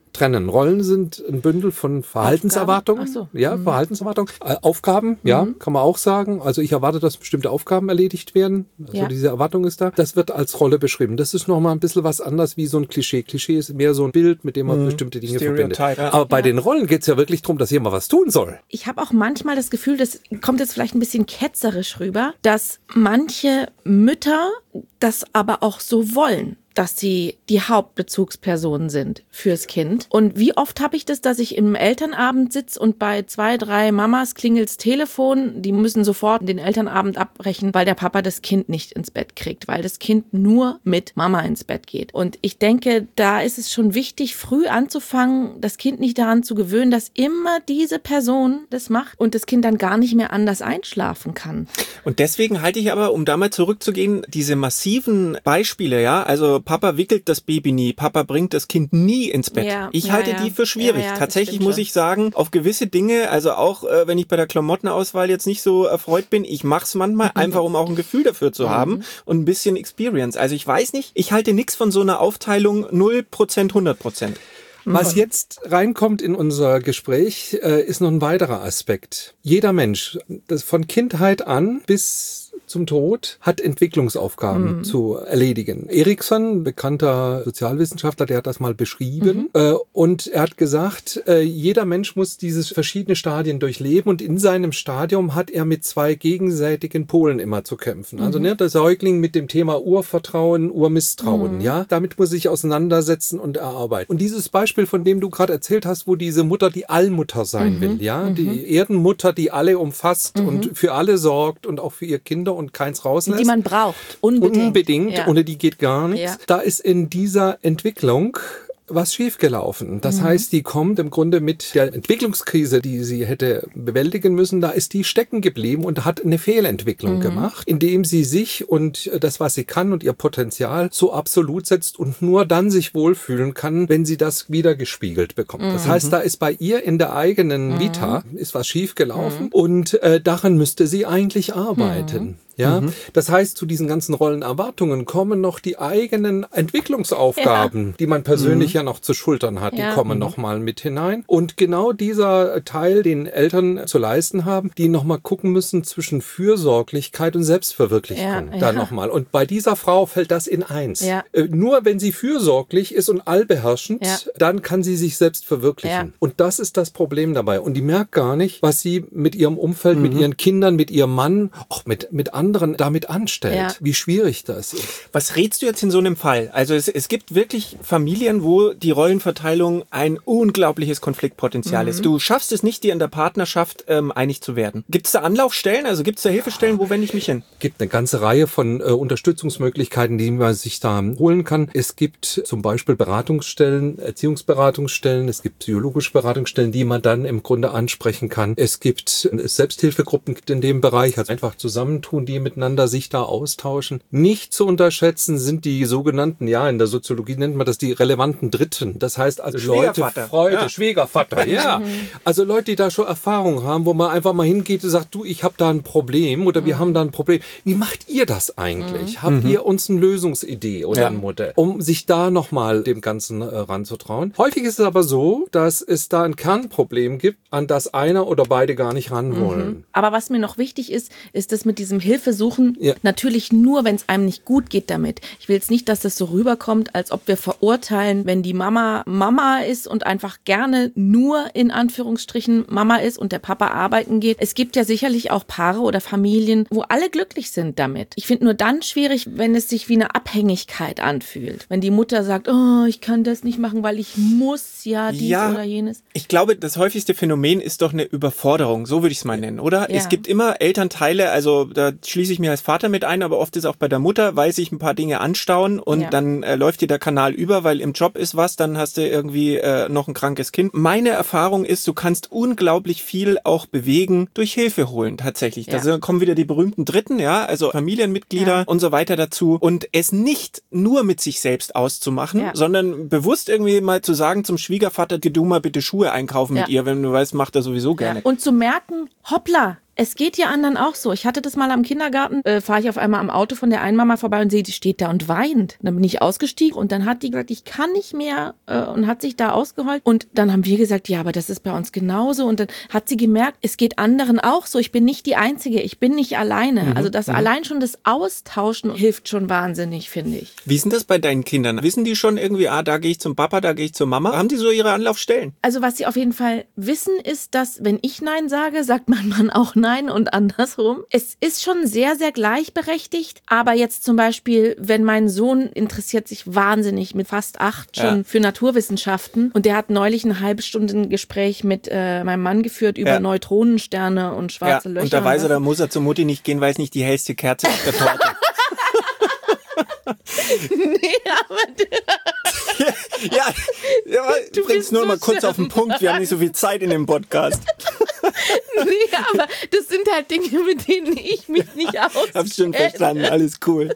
Speaker 4: trennen. Rollen sind ein Bündel von Verhaltenserwartungen.
Speaker 2: Ach so.
Speaker 4: Ja, mhm. Verhaltenserwartungen. Äh, Aufgaben, mhm. ja, kann man auch sagen. Also ich erwarte, dass bestimmte Aufgaben erledigt werden. Also
Speaker 2: ja.
Speaker 4: diese Erwartung ist da. Das wird als Rolle beschrieben. Das ist nochmal ein bisschen was anderes wie so ein Klischee. Klischee ist mehr so ein Bild, mit dem man mhm. bestimmte Dinge verbindet.
Speaker 3: Ja.
Speaker 4: Aber bei
Speaker 2: ja.
Speaker 4: den Rollen geht es ja wirklich darum, dass jemand was tun soll.
Speaker 2: Ich habe auch manchmal das Gefühl, das kommt jetzt vielleicht ein bisschen ketzerisch rüber, dass manche Mütter das aber auch so wollen, dass sie die Hauptbezugspersonen sind fürs Kind. Und wie oft habe ich das, dass ich im Elternabend sitze und bei zwei, drei Mamas klingelt's Telefon, die müssen sofort den Elternabend abbrechen, weil der Papa das Kind nicht ins Bett kriegt, weil das Kind nur mit Mama ins Bett geht. Und ich denke, da ist es schon wichtig, früh anzufangen, das Kind nicht daran zu gewöhnen, dass immer diese Person das macht und das Kind dann gar nicht mehr anders einschlafen kann.
Speaker 3: Und deswegen halte ich aber, um da mal zurückzugehen, diese massiven Beispiele, ja, also Papa wickelt das Baby nie, Papa bringt das Kind nie ins Bett. Ja, ich ja, halte ja. die für schwierig. Ja, ja, Tatsächlich muss schon. ich sagen, auf gewisse Dinge, also auch äh, wenn ich bei der Klamottenauswahl jetzt nicht so erfreut bin, ich mach's manchmal einfach, um auch ein Gefühl dafür zu haben und ein bisschen Experience. Also ich weiß nicht, ich halte nichts von so einer Aufteilung null Prozent, hundert Prozent.
Speaker 4: Was jetzt reinkommt in unser Gespräch, äh, ist noch ein weiterer Aspekt. Jeder Mensch, das von Kindheit an bis zum Tod, hat Entwicklungsaufgaben mhm. zu erledigen. Erikson, bekannter Sozialwissenschaftler, der hat das mal beschrieben. Mhm. Äh, und er hat gesagt, äh, jeder Mensch muss diese verschiedenen Stadien durchleben und in seinem Stadium hat er mit zwei gegenseitigen Polen immer zu kämpfen. Mhm. Also ne, der Säugling mit dem Thema Urvertrauen, Urmisstrauen. Mhm. Ja, damit muss er sich auseinandersetzen und erarbeiten. Und dieses Beispiel, von dem du gerade erzählt hast, wo diese Mutter die Allmutter sein mhm. will, ja, mhm. die Erdenmutter, die alle umfasst mhm. und für alle sorgt und auch für ihre Kinder und keins rauslässt.
Speaker 2: Die man braucht, unbedingt.
Speaker 4: Unbedingt,
Speaker 2: ja.
Speaker 4: ohne die geht gar nichts. Ja. Da ist in dieser Entwicklung was schiefgelaufen. Das mhm. heißt, die kommt im Grunde mit der Entwicklungskrise, die sie hätte bewältigen müssen, da ist die stecken geblieben und hat eine Fehlentwicklung mhm. gemacht, indem sie sich und das, was sie kann und ihr Potenzial so absolut setzt und nur dann sich wohlfühlen kann, wenn sie das wieder gespiegelt bekommt. Mhm. Das heißt, da ist bei ihr in der eigenen mhm. Vita ist was schiefgelaufen mhm. und äh, daran müsste sie eigentlich arbeiten. Mhm. Ja, mhm. das heißt, zu diesen ganzen Rollenerwartungen kommen noch die eigenen Entwicklungsaufgaben, ja. die man persönlich mhm. ja noch zu schultern hat, ja. die kommen mhm. noch mal mit hinein. Und genau dieser Teil, den Eltern zu leisten haben, die noch mal gucken müssen zwischen Fürsorglichkeit und Selbstverwirklichung. Ja. Dann ja. noch mal. Und bei dieser Frau fällt das in eins. Ja. Äh, nur wenn sie fürsorglich ist und allbeherrschend, ja. dann kann sie sich selbst verwirklichen. Ja. Und das ist das Problem dabei. Und die merkt gar nicht, was sie mit ihrem Umfeld, mhm. mit ihren Kindern, mit ihrem Mann, auch mit, mit anderen damit anstellt, ja. wie schwierig das ist.
Speaker 3: Was rätst du jetzt in so einem Fall? Also es, es gibt wirklich Familien, wo die Rollenverteilung ein unglaubliches Konfliktpotenzial mhm. ist. Du schaffst es nicht, dir in der Partnerschaft ähm, einig zu werden. Gibt es da Anlaufstellen? Also gibt es da Hilfestellen? Wo wende ich mich hin?
Speaker 4: Es gibt eine ganze Reihe von äh, Unterstützungsmöglichkeiten, die man sich da holen kann. Es gibt zum Beispiel Beratungsstellen, Erziehungsberatungsstellen, es gibt psychologische Beratungsstellen, die man dann im Grunde ansprechen kann. Es gibt Selbsthilfegruppen in dem Bereich, also einfach zusammentun, die miteinander sich da austauschen. Nicht zu unterschätzen sind die sogenannten, ja, in der Soziologie nennt man das die relevanten Dritten. Das heißt also Leute, Freunde, ja. Schwiegervater, ja. Also Leute, die da schon Erfahrung haben, wo man einfach mal hingeht und sagt, du, ich habe da ein Problem oder wir mhm. haben da ein Problem. Wie macht ihr das eigentlich? Mhm. Habt ihr uns eine Lösungsidee oder ja. ein Modell, um sich da nochmal dem Ganzen äh, ranzutrauen? Häufig ist es aber so, dass es da ein Kernproblem gibt, an das einer oder beide gar nicht ran wollen.
Speaker 2: Mhm. Aber was mir noch wichtig ist, ist das mit diesem Hilfe suchen, ja. natürlich nur, wenn es einem nicht gut geht damit. Ich will jetzt nicht, dass das so rüberkommt, als ob wir verurteilen, wenn die Mama Mama ist und einfach gerne nur in Anführungsstrichen Mama ist und der Papa arbeiten geht. Es gibt ja sicherlich auch Paare oder Familien, wo alle glücklich sind damit. Ich finde nur dann schwierig, wenn es sich wie eine Abhängigkeit anfühlt. Wenn die Mutter sagt, oh, ich kann das nicht machen, weil ich muss ja dies ja, oder jenes.
Speaker 3: Ich glaube, das häufigste Phänomen ist doch eine Überforderung, so würde ich es mal nennen, oder? Ja. Es gibt immer Elternteile, also da schließe ich mir als Vater mit ein, aber oft ist auch bei der Mutter, weil sich ein paar Dinge anstauen und ja. dann äh, läuft dir der Kanal über, weil im Job ist was, dann hast du irgendwie äh, noch ein krankes Kind. Meine Erfahrung ist, du kannst unglaublich viel auch bewegen durch Hilfe holen tatsächlich. Ja. Da kommen wieder die berühmten Dritten, ja, also Familienmitglieder ja. und so weiter dazu und es nicht nur mit sich selbst auszumachen, ja. sondern bewusst irgendwie mal zu sagen zum Schwiegervater, geh du mal bitte Schuhe einkaufen ja. mit ihr, wenn du weißt, macht er sowieso gerne.
Speaker 2: Ja. Und zu merken, hoppla, Es geht ja anderen auch so. Ich hatte das mal am Kindergarten, äh, fahre ich auf einmal am Auto von der einen Mama vorbei und sehe, die steht da und weint. Dann bin ich ausgestiegen und dann hat die gesagt, ich kann nicht mehr äh, und hat sich da ausgeheult. Und dann haben wir gesagt, ja, aber das ist bei uns genauso. Und dann hat sie gemerkt, es geht anderen auch so. Ich bin nicht die Einzige, ich bin nicht alleine. Mhm. Also das mhm. allein schon das Austauschen hilft schon wahnsinnig, finde ich.
Speaker 3: Wie ist denn das bei deinen Kindern? Wissen die schon irgendwie, ah, da gehe ich zum Papa, da gehe ich zur Mama? Haben die so ihre Anlaufstellen?
Speaker 2: Also was sie auf jeden Fall wissen, ist, dass wenn ich Nein sage, sagt mein Mann auch Nein und andersrum. Es ist schon sehr, sehr gleichberechtigt, aber jetzt zum Beispiel, wenn mein Sohn interessiert sich wahnsinnig mit fast acht schon ja. für Naturwissenschaften und der hat neulich eine halbe Stunde ein Gespräch mit äh, meinem Mann geführt über ja. Neutronensterne und schwarze ja. Löcher.
Speaker 3: Und da weiß er, da muss er zur Mutti nicht gehen, weil es nicht die hellste Kerze auf der Torte.
Speaker 2: Nee, aber
Speaker 3: ja, ja, ja du bringst nur so mal kurz auf den Punkt. Wir haben nicht so viel Zeit in dem Podcast.
Speaker 2: Nee, aber das sind halt Dinge, mit denen ich mich nicht auskenne.
Speaker 3: Hab's schon verstanden, alles cool.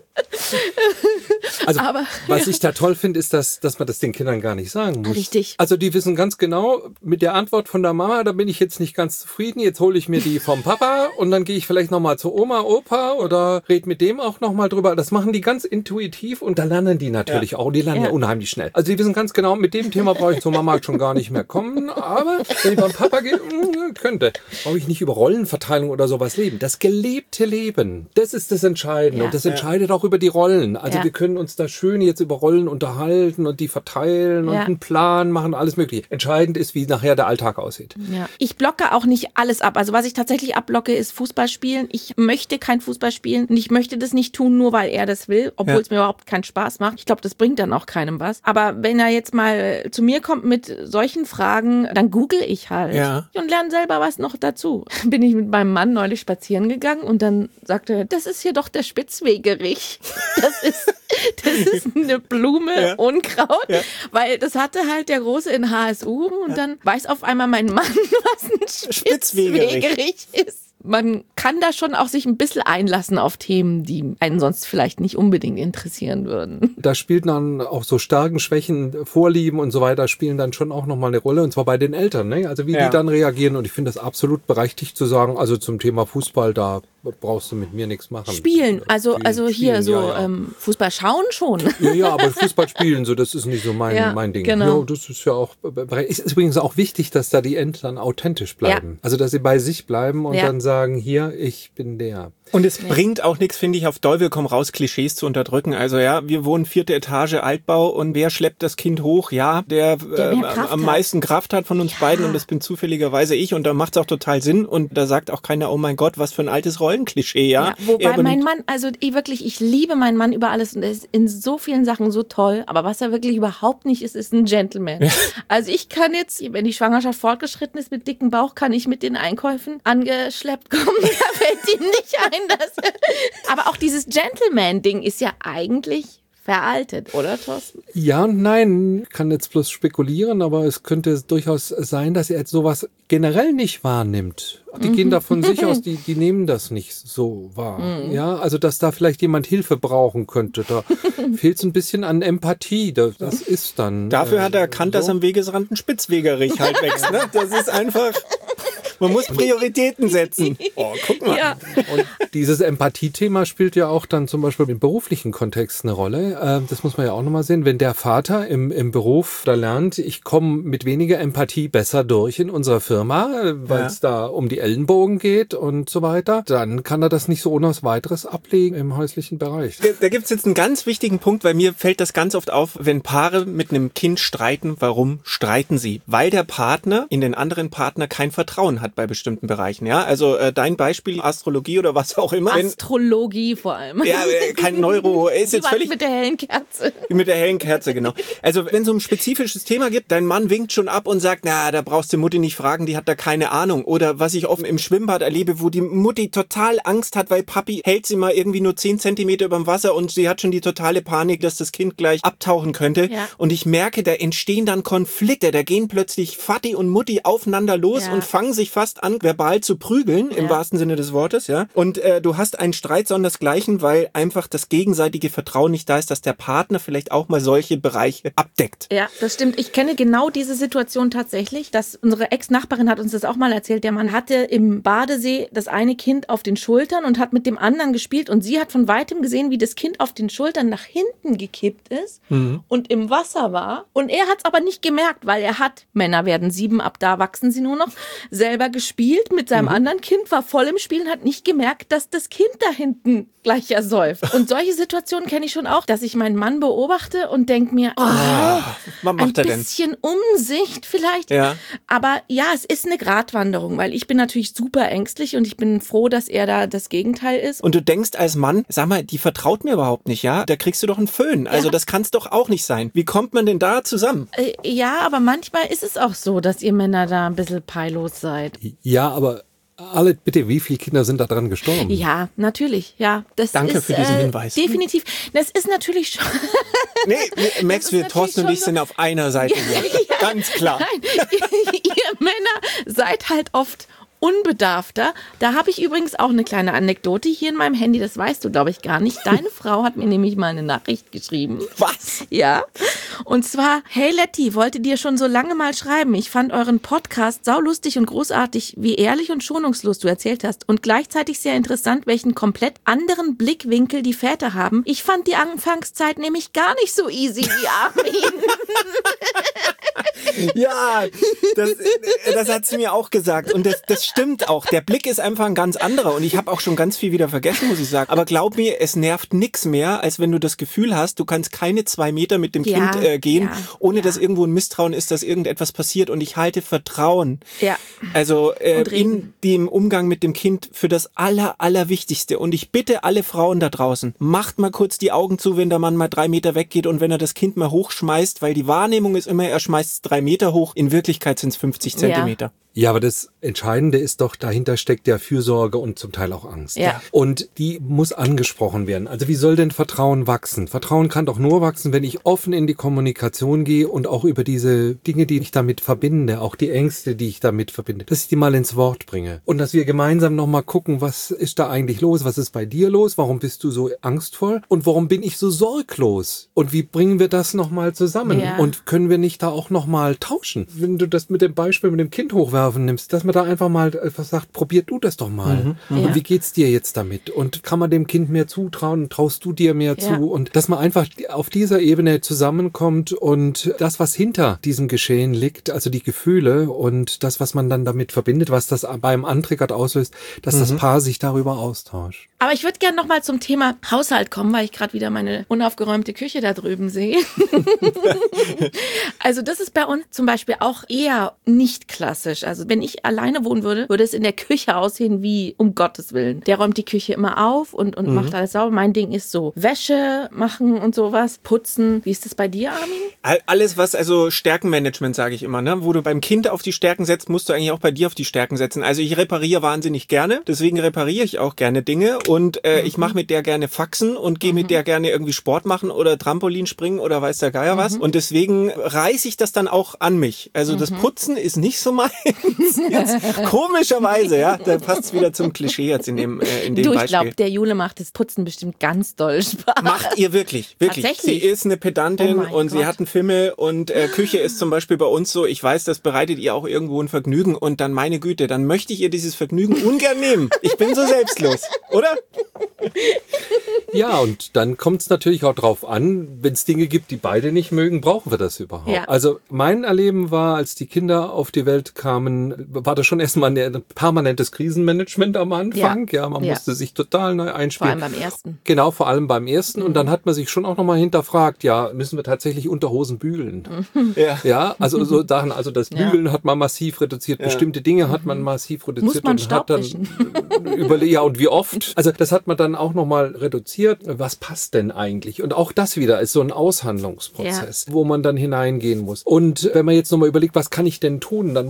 Speaker 4: Also,
Speaker 2: aber,
Speaker 4: was
Speaker 2: ja.
Speaker 4: ich da toll finde, ist, dass, dass man das den Kindern gar nicht sagen muss.
Speaker 2: Richtig.
Speaker 4: Also die wissen ganz genau, mit der Antwort von der Mama, da bin ich jetzt nicht ganz zufrieden, jetzt hole ich mir die vom Papa und dann gehe ich vielleicht nochmal zu Oma, Opa oder red mit dem auch nochmal drüber. Das machen die ganz intuitiv und da lernen die natürlich ja. auch. Die lernen ja. ja unheimlich schnell. Also die wissen ganz genau, mit dem Thema brauche ich zur Mama schon gar nicht mehr kommen, aber wenn ich beim Papa gehe, könnte. Brauche ich nicht über Rollenverteilung oder sowas leben. Das gelebte Leben, das ist das Entscheidende.
Speaker 2: Ja.
Speaker 4: Und das entscheidet auch über die Rollen. Also
Speaker 2: ja.
Speaker 4: wir können uns da schön jetzt über Rollen unterhalten und die verteilen und
Speaker 2: ja.
Speaker 4: einen Plan machen, alles mögliche. Entscheidend ist, wie nachher der Alltag aussieht.
Speaker 2: Ja. Ich blocke auch nicht alles ab. Also was ich tatsächlich abblocke, ist Fußball spielen. Ich möchte kein Fußball spielen und ich möchte das nicht tun, nur weil er das will, obwohl ja. es mir überhaupt keinen Spaß macht. Ich glaube, das bringt dann auch keinem was. Aber wenn er jetzt mal zu mir kommt mit solchen Fragen, dann google ich halt
Speaker 3: ja. und
Speaker 2: lerne selber was noch dazu. Bin ich mit meinem Mann neulich spazieren gegangen und dann sagte er, das ist hier doch der Spitzwegerich. Das ist, das ist eine Blume, ja. Unkraut, ja. weil das hatte halt der Große in H S U und ja. dann weiß auf einmal mein Mann, was ein Spitzwegerich ist. Man kann da schon auch sich ein bisschen einlassen auf Themen, die einen sonst vielleicht nicht unbedingt interessieren würden.
Speaker 4: Da spielt dann auch so Stärken, Schwächen, Vorlieben und so weiter spielen dann schon auch nochmal eine Rolle. Und zwar bei den Eltern, ne? Also wie ja. die dann reagieren. Und ich finde das absolut berechtigt zu sagen, also zum Thema Fußball, da brauchst du mit mir nichts machen.
Speaker 2: Spielen, also,
Speaker 4: spielen,
Speaker 2: also hier
Speaker 4: spielen,
Speaker 2: so
Speaker 4: ja, ja.
Speaker 2: Ähm, Fußball schauen schon.
Speaker 4: Ja, ja, aber Fußball spielen, so das ist nicht so mein,
Speaker 2: ja,
Speaker 4: mein Ding.
Speaker 2: Genau.
Speaker 4: Ja, das ist ja auch, ist übrigens auch wichtig, dass da die Eltern authentisch bleiben. Ja. Also dass sie bei sich bleiben und ja. dann sagen, hier, ich bin der.
Speaker 3: Und es ja. bringt auch nichts, finde ich, auf Teufel komm raus, Klischees zu unterdrücken. Also ja, wir wohnen vierte Etage Altbau und wer schleppt das Kind hoch? Ja, der, der äh, am meisten Kraft hat von uns ja. beiden und das bin zufälligerweise ich und da macht es auch total Sinn und da sagt auch keiner, oh mein Gott, was für ein altes Rollenklischee, ja. ja
Speaker 2: wobei mein Mann, also ich wirklich, ich liebe meinen Mann über alles und er ist in so vielen Sachen so toll, aber was er wirklich überhaupt nicht ist, ist ein Gentleman. Ja. Also ich kann jetzt, wenn die Schwangerschaft fortgeschritten ist mit dicken Bauch, kann ich mit den Einkäufen angeschleppt kommen, da fällt ihm nicht ein. Das, aber auch dieses Gentleman-Ding ist ja eigentlich veraltet, oder Thorsten?
Speaker 4: Ja und nein, kann jetzt bloß spekulieren, aber es könnte durchaus sein, dass er jetzt sowas generell nicht wahrnimmt. Die mhm. gehen da von sich aus, die, die nehmen das nicht so wahr. Mhm. Ja, also dass da vielleicht jemand Hilfe brauchen könnte, da fehlt es ein bisschen an Empathie, das, das ist dann...
Speaker 3: Dafür äh, hat er erkannt, so. dass am Wegesrand ein Spitzwegerich halt wächst, ne? Das ist einfach... Man muss Prioritäten setzen. Oh, guck mal. Ja.
Speaker 4: Und dieses Empathie-Thema spielt ja auch dann zum Beispiel im beruflichen Kontext eine Rolle. Das muss man ja auch nochmal sehen. Wenn der Vater im, im Beruf da lernt, ich komme mit weniger Empathie besser durch in unserer Firma, weil es ja. da um die Ellenbogen geht und so weiter, dann kann er das nicht so ohne was weiteres ablegen im häuslichen Bereich.
Speaker 3: Da, da gibt es jetzt einen ganz wichtigen Punkt, weil mir fällt das ganz oft auf, wenn Paare mit einem Kind streiten, warum streiten sie? Weil der Partner in den anderen Partner kein Vertrauen hat bei bestimmten Bereichen, ja, also äh, dein Beispiel Astrologie oder was auch immer.
Speaker 2: Astrologie vor allem.
Speaker 3: Ja, kein Neuro, ist jetzt völlig
Speaker 2: mit der hellen Kerze.
Speaker 3: Mit der hellen Kerze, genau. Also wenn es um ein spezifisches Thema gibt, dein Mann winkt schon ab und sagt, na, da brauchst du Mutti nicht fragen, die hat da keine Ahnung. Oder was ich oft im Schwimmbad erlebe, wo die Mutti total Angst hat, weil Papi hält sie mal irgendwie nur zehn Zentimeter überm Wasser und sie hat schon die totale Panik, dass das Kind gleich abtauchen könnte. Ja. Und ich merke, da entstehen dann Konflikte, da gehen plötzlich Vati und Mutti aufeinander los ja. und fangen sich fast an, verbal zu prügeln, im
Speaker 2: Ja.
Speaker 3: wahrsten Sinne des Wortes, ja. Und äh, du hast einen Streit sondersgleichen, weil einfach das gegenseitige Vertrauen nicht da ist, dass der Partner vielleicht auch mal solche Bereiche abdeckt.
Speaker 2: Ja, das stimmt. Ich kenne genau diese Situation tatsächlich, dass unsere Ex-Nachbarin hat uns das auch mal erzählt. Der Mann hatte im Badesee das eine Kind auf den Schultern und hat mit dem anderen gespielt und sie hat von weitem gesehen, wie das Kind auf den Schultern nach hinten gekippt ist mhm. und im Wasser war. Und er hat es aber nicht gemerkt, weil er hat, Männer werden sieben, ab da wachsen sie nur noch, selber gespielt mit seinem mhm. anderen Kind, war voll im Spiel und hat nicht gemerkt, dass das Kind da hinten gleich ersäuft. Und solche Situationen kenne ich schon auch, dass ich meinen Mann beobachte und denke mir, oh,
Speaker 3: ja, was macht
Speaker 2: ein
Speaker 3: er
Speaker 2: bisschen denn? Umsicht vielleicht.
Speaker 3: Ja.
Speaker 2: Aber ja, es ist eine Gratwanderung, weil ich bin natürlich super ängstlich und ich bin froh, dass er da das Gegenteil ist.
Speaker 3: Und du denkst als Mann, sag mal, die vertraut mir überhaupt nicht, ja? Da kriegst du doch einen Föhn. Also ja. das kann es doch auch nicht sein. Wie kommt man denn da zusammen?
Speaker 2: Äh, ja, aber manchmal ist es auch so, dass ihr Männer da ein bisschen peilos seid.
Speaker 4: Ja, aber alle, bitte, wie viele Kinder sind da dran gestorben?
Speaker 2: Ja, natürlich, ja. Das
Speaker 3: Danke
Speaker 2: ist,
Speaker 3: für diesen
Speaker 2: äh,
Speaker 3: Hinweis.
Speaker 2: Definitiv. Das ist natürlich schon...
Speaker 3: Nee, Max, wir, Thorsten und ich
Speaker 2: so
Speaker 3: sind auf einer Seite hier. Ja, ganz klar.
Speaker 2: Nein, ihr Männer seid halt oft unbedarfter. Da habe ich übrigens auch eine kleine Anekdote hier in meinem Handy, das weißt du, glaube ich, gar nicht. Deine Frau hat mir nämlich mal eine Nachricht geschrieben.
Speaker 3: Was?
Speaker 2: Ja. Und zwar, hey Letty, wollte dir schon so lange mal schreiben. Ich fand euren Podcast saulustig und großartig, wie ehrlich und schonungslos du erzählt hast. Und gleichzeitig sehr interessant, welchen komplett anderen Blickwinkel die Väter haben. Ich fand die Anfangszeit nämlich gar nicht so easy wie Armin.
Speaker 3: Ja, das, das hat sie mir auch gesagt. Und das, das stimmt auch. Der Blick ist einfach ein ganz anderer. Und ich habe auch schon ganz viel wieder vergessen, muss ich sagen. Aber glaub mir, es nervt nix mehr, als wenn du das Gefühl hast, du kannst keine zwei Meter mit dem
Speaker 2: ja,
Speaker 3: Kind äh, gehen,
Speaker 2: ja,
Speaker 3: ohne
Speaker 2: ja.
Speaker 3: dass irgendwo ein Misstrauen ist, dass irgendetwas passiert. Und ich halte Vertrauen,
Speaker 2: ja.
Speaker 3: also äh, in dem Umgang mit dem Kind für das Aller, Allerwichtigste. Und ich bitte alle Frauen da draußen, macht mal kurz die Augen zu, wenn der Mann mal drei Meter weggeht und wenn er das Kind mal hochschmeißt, weil die Wahrnehmung ist immer, er schmeißt es drei Meter hoch. In Wirklichkeit sind es fünfzig Zentimeter.
Speaker 2: Ja.
Speaker 4: Ja, aber das Entscheidende ist doch, dahinter steckt ja Fürsorge und zum Teil auch Angst.
Speaker 2: Ja.
Speaker 4: Und die muss angesprochen werden. Also wie soll denn Vertrauen wachsen? Vertrauen kann doch nur wachsen, wenn ich offen in die Kommunikation gehe und auch über diese Dinge, die ich damit verbinde, auch die Ängste, die ich damit verbinde, dass ich die mal ins Wort bringe. Und dass wir gemeinsam nochmal gucken, was ist da eigentlich los? Was ist bei dir los? Warum bist du so angstvoll? Und warum bin ich so sorglos? Und wie bringen wir das nochmal zusammen?
Speaker 2: Ja.
Speaker 4: Und können wir nicht da auch nochmal tauschen? Wenn du das mit dem Beispiel mit dem Kind hochwerfen nimmst, dass man da einfach mal etwas sagt, probier du das doch mal.
Speaker 3: Mhm,
Speaker 4: und
Speaker 2: ja.
Speaker 4: wie geht's dir jetzt damit? Und kann man dem Kind mehr zutrauen? Traust du dir mehr
Speaker 2: ja.
Speaker 4: zu? Und dass man einfach auf dieser Ebene zusammenkommt und das, was hinter diesem Geschehen liegt, also die Gefühle und das, was man dann damit verbindet, was das beim Antriggert auslöst, dass mhm. das Paar sich darüber austauscht.
Speaker 2: Aber ich würde gerne noch mal zum Thema Haushalt kommen, weil ich gerade wieder meine unaufgeräumte Küche da drüben sehe. Also das ist bei uns zum Beispiel auch eher nicht klassisch. Also wenn ich alleine wohnen würde, würde es in der Küche aussehen wie, um Gottes Willen. Der räumt die Küche immer auf und, und mhm. macht alles sauber. Mein Ding ist so Wäsche machen und sowas, putzen. Wie ist das bei dir, Armin?
Speaker 3: Alles, was also Stärkenmanagement, sage ich immer, ne? Wo du beim Kind auf die Stärken setzt, musst du eigentlich auch bei dir auf die Stärken setzen. Also ich repariere wahnsinnig gerne, deswegen repariere ich auch gerne Dinge und äh, mhm. ich mache mit der gerne Faxen und gehe mhm. mit der gerne irgendwie Sport machen oder Trampolin springen oder weiß der Geier was. Mhm. Und deswegen reiße ich das dann auch an mich. Also mhm. das Putzen ist nicht so meins. Jetzt, komischerweise, ja, da passt es wieder zum Klischee jetzt in dem, äh, in dem
Speaker 2: du, ich
Speaker 3: Beispiel.
Speaker 2: glaube, der Jule macht das Putzen bestimmt ganz doll Spaß.
Speaker 3: Macht ihr wirklich, wirklich.
Speaker 2: Tatsächlich?
Speaker 3: Sie ist eine Pedantin
Speaker 2: Oh
Speaker 3: und
Speaker 2: Gott.
Speaker 3: sie hat einen Fimmel und äh, Küche ist zum Beispiel bei uns so, ich weiß, das bereitet ihr auch irgendwo ein Vergnügen und dann, meine Güte, dann möchte ich ihr dieses Vergnügen ungern nehmen. Ich bin so selbstlos, oder?
Speaker 4: Ja, und dann kommt es natürlich auch drauf an, wenn es Dinge gibt, die beide nicht mögen, brauchen wir das überhaupt?
Speaker 2: Ja.
Speaker 4: Also mein Erleben war, als die Kinder auf die Welt kamen, war das schon erstmal ein permanentes Krisenmanagement am Anfang. Ja, ja man
Speaker 2: ja.
Speaker 3: musste
Speaker 4: sich total neu einspielen.
Speaker 2: Vor allem beim ersten.
Speaker 4: Genau, vor allem beim ersten. Mhm. Und dann hat man sich schon auch nochmal hinterfragt, ja, müssen wir tatsächlich Unterhosen bügeln?
Speaker 2: Mhm.
Speaker 3: Ja.
Speaker 4: Ja, also so Sachen, also das Bügeln ja. hat man massiv reduziert, ja. bestimmte Dinge hat man massiv reduziert.
Speaker 2: Muss man
Speaker 4: und hat dann überlegt, ja, und wie oft? Also das hat man dann auch nochmal reduziert. Was passt denn eigentlich? Und auch das wieder ist so ein Aushandlungsprozess, ja. wo man dann hineingehen muss. Und wenn man jetzt nochmal überlegt, was kann ich denn tun, dann muss ich dann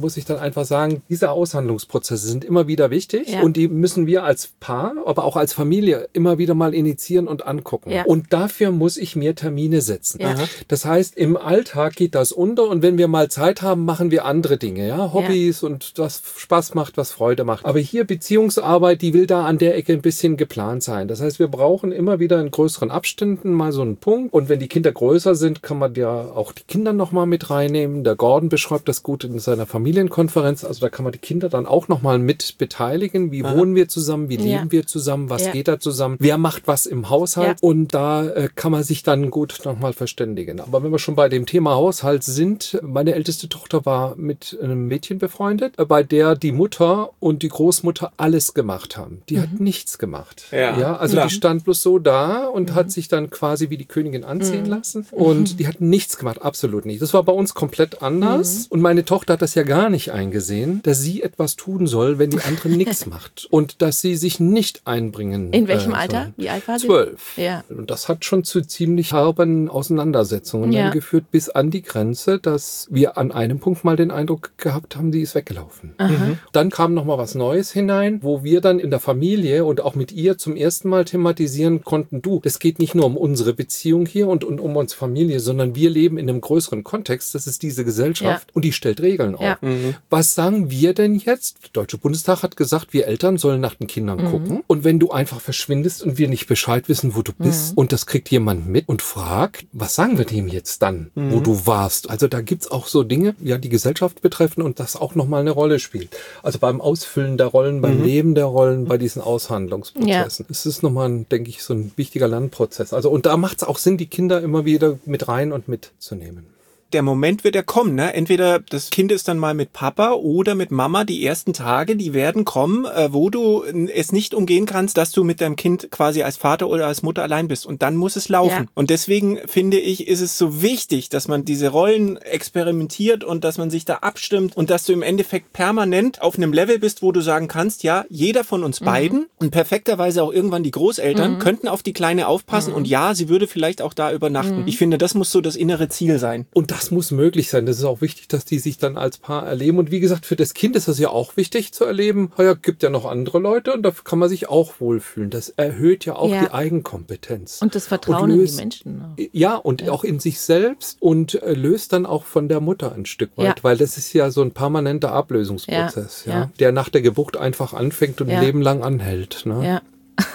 Speaker 4: einfach sagen, diese Aushandlungsprozesse sind immer wieder wichtig
Speaker 2: Ja.
Speaker 4: und die müssen wir als Paar, aber auch als Familie immer wieder mal initiieren und angucken.
Speaker 2: Ja.
Speaker 4: Und dafür muss ich mir Termine setzen.
Speaker 2: Ja.
Speaker 4: Das heißt, im Alltag geht das unter und wenn wir mal Zeit haben, machen wir andere Dinge, ja, Hobbys
Speaker 2: Ja.
Speaker 4: und was Spaß macht, was Freude macht. Aber hier Beziehungsarbeit, die will da an der Ecke ein bisschen geplant sein. Das heißt, wir brauchen immer wieder in größeren Abständen mal so einen Punkt. Und wenn die Kinder größer sind, kann man ja auch die Kinder noch mal mit reinnehmen. Der Gordon beschreibt das gut in seiner Familienkonferenz. Also da kann man die Kinder dann auch noch mal mit beteiligen. Wie
Speaker 3: Aha.
Speaker 4: wohnen wir zusammen? Wie
Speaker 2: Ja.
Speaker 4: leben wir zusammen? Was
Speaker 2: Ja.
Speaker 4: geht da zusammen? Wer macht was im Haushalt?
Speaker 2: Ja.
Speaker 4: Und da äh, kann man sich dann gut noch mal verständigen. Aber wenn wir schon bei dem Thema Haushalt sind, meine älteste Tochter war mit einem Mädchen befreundet, äh, bei der die Mutter und die Großmutter alles gemacht haben. Die hat nichts gemacht.
Speaker 3: Ja,
Speaker 4: ja also
Speaker 3: klar.
Speaker 4: die stand bloß so da und hat sich dann quasi wie die Königin anziehen lassen. Und die hat nichts gemacht, absolut nicht. Das war bei uns komplett anders. Und meine Tochter hat das ja gar nicht eingesehen, dass sie etwas tun soll, wenn die andere nichts macht. Und dass sie sich nicht einbringen
Speaker 2: In welchem
Speaker 4: äh,
Speaker 2: Alter?
Speaker 4: soll.
Speaker 2: Wie alt war sie?
Speaker 4: Zwölf.
Speaker 2: Ja.
Speaker 4: Und das hat schon zu ziemlich herben Auseinandersetzungen
Speaker 2: Ja.
Speaker 4: dann geführt, bis an die Grenze, dass wir an einem Punkt mal den Eindruck gehabt haben, die ist weggelaufen. Mhm. Dann kam noch mal was Neues hinein, wo wir dann in der Familie und auch mit ihr zum ersten Mal thematisieren konnten, du, das geht nicht nur um unsere Beziehung hier und, und um unsere Familie, sondern wir leben in einem größeren Kontext, das ist diese Gesellschaft
Speaker 2: Ja.
Speaker 4: und die stellt Regeln
Speaker 2: Ja.
Speaker 4: auf. Was sagen wir denn jetzt? Der Deutsche Bundestag hat gesagt, wir Eltern sollen nach den Kindern gucken und wenn du einfach verschwindest und wir nicht Bescheid wissen, wo du bist und das kriegt jemand mit und fragt, was sagen wir dem jetzt dann, wo du warst? Also da gibt's auch so Dinge, ja, die Gesellschaft betreffen und das auch nochmal eine Rolle spielt. Also beim Ausfüllen der Rollen, beim Leben der Rollen, bei diesen Aushandlungsprozessen. Es ist nochmal, ein, denke ich, so ein wichtiger Lernprozess. Also und da macht es auch Sinn, die Kinder immer wieder mit rein und mitzunehmen.
Speaker 3: Der Moment wird ja kommen, ne? Entweder das Kind ist dann mal mit Papa oder mit Mama. Die ersten Tage, die werden kommen, äh, wo du es nicht umgehen kannst, dass du mit deinem Kind quasi als Vater oder als Mutter allein bist. Und dann muss es laufen.
Speaker 2: Ja.
Speaker 3: Und deswegen finde ich, ist es so wichtig, dass man diese Rollen experimentiert und dass man sich da abstimmt und dass du im Endeffekt permanent auf einem Level bist, wo du sagen kannst, ja, jeder von uns beiden und perfekterweise auch irgendwann die Großeltern könnten auf die Kleine aufpassen und ja, sie würde vielleicht auch da übernachten. Ich finde, das muss so das innere Ziel sein.
Speaker 4: Und das muss möglich sein. Das ist auch wichtig, dass die sich dann als Paar erleben. Und wie gesagt, für das Kind ist das ja auch wichtig zu erleben. Ja, gibt ja noch andere Leute und da kann man sich auch wohlfühlen. Das erhöht ja auch
Speaker 2: Ja.
Speaker 4: die Eigenkompetenz.
Speaker 2: Und das Vertrauen
Speaker 4: Und löst-
Speaker 2: in die Menschen. auch.
Speaker 4: Ja, und auch in sich selbst und äh, löst dann auch von der Mutter ein Stück weit,
Speaker 2: Ja.
Speaker 4: weil das ist ja so ein permanenter Ablösungsprozess,
Speaker 2: Ja,
Speaker 4: ja,
Speaker 2: ja.
Speaker 4: der nach der Geburt einfach anfängt und
Speaker 2: Ja.
Speaker 4: ein Leben lang anhält. Ne?
Speaker 2: Ja.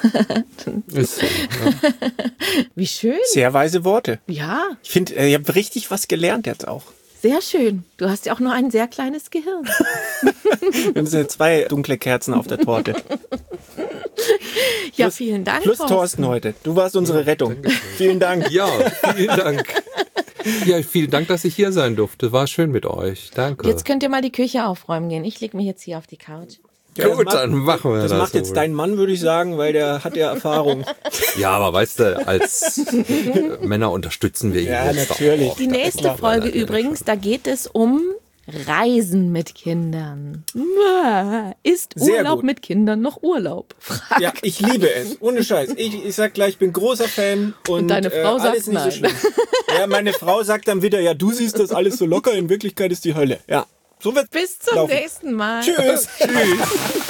Speaker 4: Ist so, ja.
Speaker 2: Wie schön.
Speaker 3: Sehr weise Worte.
Speaker 2: Ja,
Speaker 3: Ich finde, äh, ich habe richtig was gelernt jetzt auch.
Speaker 2: sehr schön. Du hast ja auch nur ein sehr kleines Gehirn.
Speaker 3: Das sind zwei dunkle Kerzen auf der Torte.
Speaker 2: Ja,
Speaker 3: Plus-
Speaker 2: vielen Dank.
Speaker 3: Plus Thorsten heute. Du warst unsere Rettung. Vielen Dank.
Speaker 4: Ja, vielen Dank. Ja, vielen Dank, dass ich hier sein durfte. War schön mit euch. Danke.
Speaker 2: Jetzt könnt ihr mal die Küche aufräumen gehen. Ich lege mich jetzt hier auf die Couch.
Speaker 3: Ja, das
Speaker 4: Gut,
Speaker 3: macht-
Speaker 4: dann machen wir
Speaker 3: Das
Speaker 4: das.
Speaker 3: macht jetzt
Speaker 4: wohl.
Speaker 3: dein Mann, würde ich sagen, weil der hat ja Erfahrung.
Speaker 4: Ja, aber weißt du, als äh, Männer unterstützen wir ihn.
Speaker 3: Ja,
Speaker 4: jetzt
Speaker 3: natürlich.
Speaker 4: auch.
Speaker 2: Die nächste Folge übrigens, da geht es um Reisen mit Kindern. Ist
Speaker 3: Sehr
Speaker 2: Urlaub
Speaker 3: gut.
Speaker 2: mit Kindern noch Urlaub? Frag.
Speaker 3: Ja, ich liebe es. Ohne Scheiß. Ich, ich sag gleich, ich bin großer Fan. Und,
Speaker 2: Und deine Frau
Speaker 3: äh,
Speaker 2: sagt
Speaker 3: alles nicht
Speaker 2: nein.
Speaker 3: so schlimm. Ja, meine Frau sagt dann wieder, ja, du siehst das alles so locker, in Wirklichkeit ist die Hölle. Ja, so wird's
Speaker 2: Bis zum
Speaker 3: laufen.
Speaker 2: nächsten Mal.
Speaker 3: Tschüss. Tschüss.